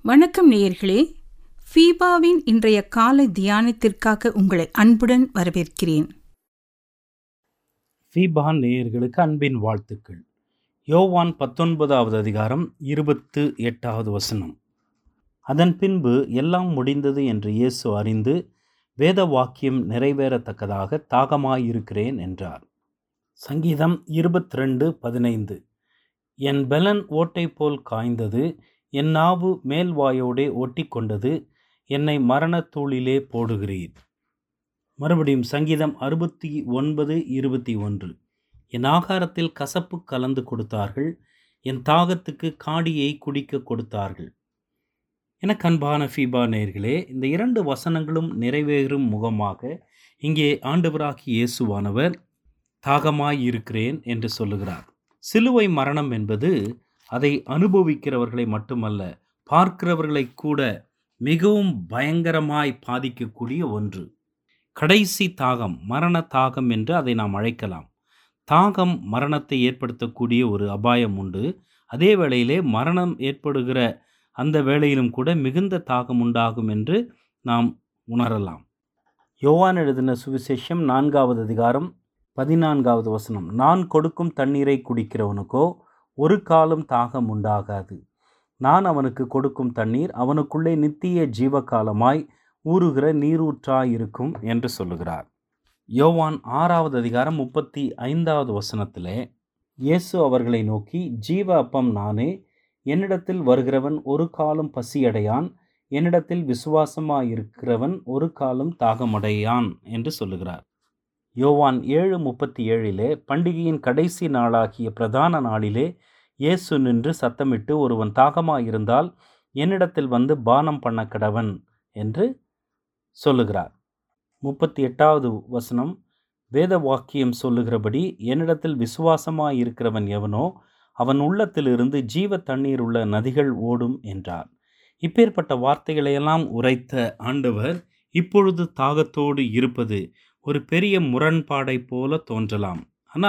வணக்கம் நேயர்களே, ஃபீபாவின் இன்றைய காலை தியானத்திற்காக உங்களை அன்புடன் வரவேற்கிறேன். ஃபீபா நேயர்களுக்கு அன்பின் வாழ்த்துக்கள். யோவான் 19வது அதிகாரம் 28வது வசனம். அதன் பின்பு எல்லாம் முடிந்தது என்று இயேசு அறிந்து வேத வாக்கியம் நிறைவேறத்தக்கதாக தாகமாயிருக்கிறேன் என்றார். சங்கீதம் 22:15. என் பெலன் ஓட்டை போல் காய்ந்தது, என் நாவு மேல்வாயோடே ஒட்டி கொண்டது, என்னை மரணத்தூளிலே போடுகிறீர். மறுபடியும் சங்கீதம் 69:21. என் ஆகாரத்தில் கசப்பு கலந்து கொடுத்தார்கள், என் தாகத்துக்கு காடியை குடிக்க கொடுத்தார்கள். எனக்கு அன்பான ஃபீபா நேயர்களே, இந்த 2 வசனங்களும் நிறைவேறும் முகமாக இங்கே ஆண்டவராகிய இயேசுவானவர் தாகமாயிருக்கிறேன் என்று சொல்லுகிறார். சிலுவை மரணம் என்பது அதை அனுபவிக்கிறவர்களை மட்டுமல்ல, பார்க்கிறவர்களை கூட மிகவும் பயங்கரமாய் பாதிக்கக்கூடிய ஒன்று. கடைசி தாகம், மரண தாகம் என்று அதை நாம் அழைக்கலாம். தாகம் மரணத்தை ஏற்படுத்தக்கூடிய ஒரு அபாயம் உண்டு. அதே வேளையிலே மரணம் ஏற்படுகிற அந்த வேளையிலும் கூட மிகுந்த தாகம் உண்டாகும் என்று நாம் உணரலாம். யோவான் எழுதின சுவிசேஷம் 4வது அதிகாரம் 14வது வசனம். நான் கொடுக்கும் தண்ணீரை குடிக்கிறவனுக்கோ ஒரு காலம் தாகம் உண்டாகாது. நான் அவனுக்கு கொடுக்கும் தண்ணீர் அவனுக்குள்ளே நித்திய ஜீவகாலமாய் ஊறுகிற நீரூற்றாயிருக்கும் என்று சொல்லுகிறார். யோவான் 6வது அதிகாரம் 35வது வசனத்திலே இயேசு அவர்களை நோக்கி, ஜீவ அப்பம் நானே, என்னிடத்தில் வருகிறவன் ஒரு காலம் பசியடையான், என்னிடத்தில் விசுவாசமாயிருக்கிறவன் ஒரு காலம் தாகமடையான் என்று சொல்லுகிறார். யோவான் 7:37 பண்டிகையின் கடைசி நாளாகிய பிரதான நாளிலே இயேசு நின்று சத்தமிட்டு, ஒருவன் தாகமாயிருந்தால் என்னிடத்தில் வந்து பானம் பண்ண கடவன் என்று சொல்லுகிறார். 38வது வசனம், வேத வாக்கியம் சொல்லுகிறபடி என்னிடத்தில் விசுவாசமாயிருக்கிறவன் எவனோ அவன் உள்ளத்திலிருந்து ஜீவ தண்ணீர் உள்ள நதிகள் ஓடும் என்றார். இப்பேற்பட்ட வார்த்தைகளையெல்லாம் உரைத்த ஆண்டவர் இப்பொழுது தாகத்தோடு இருப்பது ஒரு பெரிய முரண்பாடை போல தோன்றலாம்.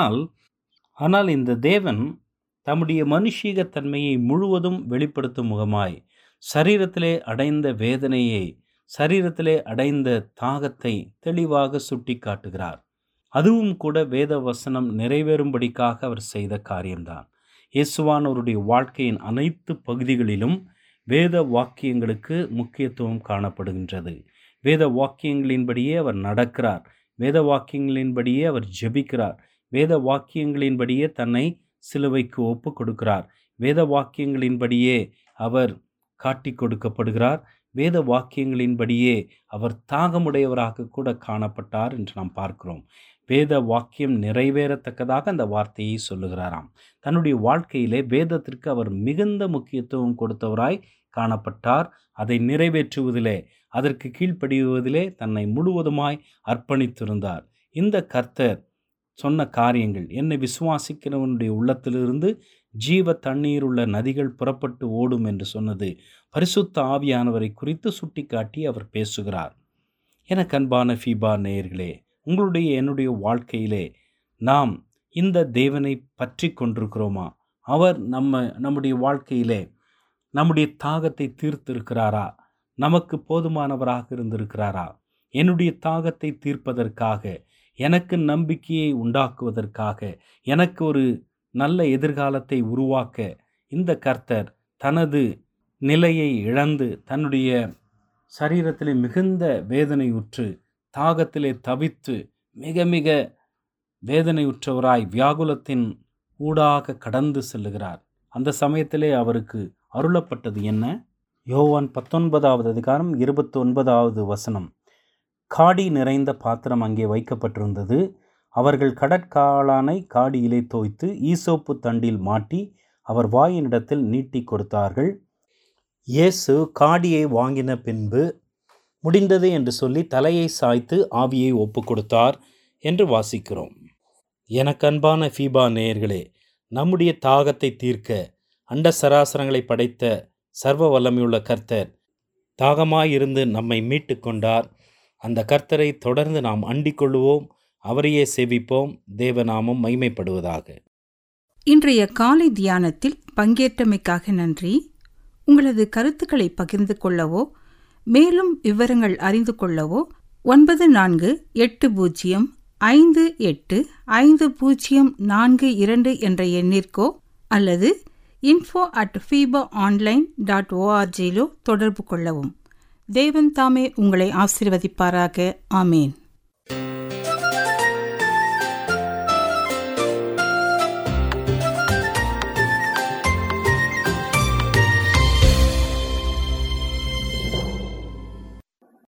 ஆனால் இந்த தேவன் தம்முடைய மனுஷீக தன்மையை முழுவதும் வெளிப்படுத்தும் முகமாய் சரீரத்திலே அடைந்த வேதனையை, சரீரத்திலே அடைந்த தாகத்தை தெளிவாக சுட்டி காட்டுகிறார். அதுவும் கூட வேத வசனம் நிறைவேறும்படிக்காக அவர் செய்த காரியம்தான். இயேசுவானவருடைய வாழ்க்கையின் அனைத்து பகுதிகளிலும் வேத வாக்கியங்களுக்கு முக்கியத்துவம் காணப்படுகின்றது. வேத வாக்கியங்களின்படியே அவர் நடக்கிறார், வேத வாக்கியங்களின்படியே அவர் ஜெபிக்கிறார், வேத வாக்கியங்களின்படியே தன்னை சிலுவைக்கு ஒப்பு கொடுக்கிறார், வேத வாக்கியங்களின்படியே அவர் காட்டி கொடுக்கப்படுகிறார், வேத வாக்கியங்களின்படியே அவர் தாகமுடையவராக கூட காணப்பட்டார் என்று நாம் பார்க்கிறோம். வேத வாக்கியம் நிறைவேறத்தக்கதாக அந்த வார்த்தையை சொல்லுகிறாராம். தன்னுடைய வாழ்க்கையிலே வேதத்திற்கு அவர் மிகுந்த முக்கியத்துவம் கொடுத்தவராய் காணப்பட்டார். அதை நிறைவேற்றுவதிலே, அதற்கு கீழ்ப்படிவதிலே தன்னை முழுவதுமாய் அர்ப்பணித்திருந்தார். இந்த கர்த்தர் சொன்ன காரியங்கள், என்னை விசுவாசிக்கிறவனுடைய உள்ளத்திலிருந்து ஜீவ தண்ணீர் உள்ள நதிகள் புறப்பட்டு ஓடும் என்று சொன்னது பரிசுத்த ஆவியானவரை குறித்து சுட்டிக்காட்டி அவர் பேசுகிறார். எனக்கு அன்பான ஃபீபா நேயர்களே, உங்களுடைய என்னுடைய வாழ்க்கையிலே நாம் இந்த தேவனை பற்றி கொண்டிருக்கிறோமா? அவர் நம்முடைய வாழ்க்கையிலே நம்முடைய தாகத்தை தீர்த்திருக்கிறாரா? நமக்கு போதுமானவராக இருந்திருக்கிறாரா? என்னுடைய தாகத்தை தீர்ப்பதற்காக, எனக்கு நம்பிக்கையை உண்டாக்குவதற்காக, எனக்கு ஒரு நல்ல எதிர்காலத்தை உருவாக்க இந்த கர்த்தர் தனது நிலையை இழந்து தன்னுடைய சரீரத்திலே மிகுந்த வேதனையுற்று தாகத்திலே தவித்து மிக மிக வேதனையுற்றவராய் வியாகுலத்தின் ஊடாக கடந்து செல்லுகிறார். அந்த சமயத்திலே அவருக்கு அருளப்பட்டது என்ன? யோவான் 19வது அதிகாரம் 29வது வசனம். காடி நிறைந்த பாத்திரம் அங்கே வைக்கப்பட்டிருந்தது. அவர்கள் கடற்காளானை காடியிலே தோய்த்து ஈசோப்பு தண்டில் மாட்டி அவர் வாயினிடத்தில் நீட்டி கொடுத்தார்கள். இயேசு காடியை வாங்கின பின்பு முடிந்தது என்று சொல்லி தலையை சாய்த்து ஆவியை ஒப்பு கொடுத்தார் என்று வாசிக்கிறோம். எனக்கு அன்பான ஃபீபா நேயர்களே, நம்முடைய தாகத்தை தீர்க்க அண்ட சராசரங்களை படைத்த சர்வ வல்லமையுள்ள கர்த்தர் தாகமாயிருந்து நம்மை மீட்டு கொண்டார். அந்த கர்த்தரை தொடர்ந்து நாம் அண்டிக் கொள்ளுவோம், அவரையே சேவிப்போம். தேவநாமம் மகிமைப்படுவதாக. இன்றைய காலை தியானத்தில் பங்கேற்றமைக்காக நன்றி. உங்களது கருத்துக்களை பகிர்ந்து கொள்ளவோ மேலும் விவரங்கள் அறிந்து கொள்ளவோ 94585052 என்ற எண்ணிற்கோ அல்லது info@fibaonline.org தொடர்பு கொள்ளவும். தேவன் தாமே உங்களை ஆசீர்வதிப்பாராக. ஆமேன்.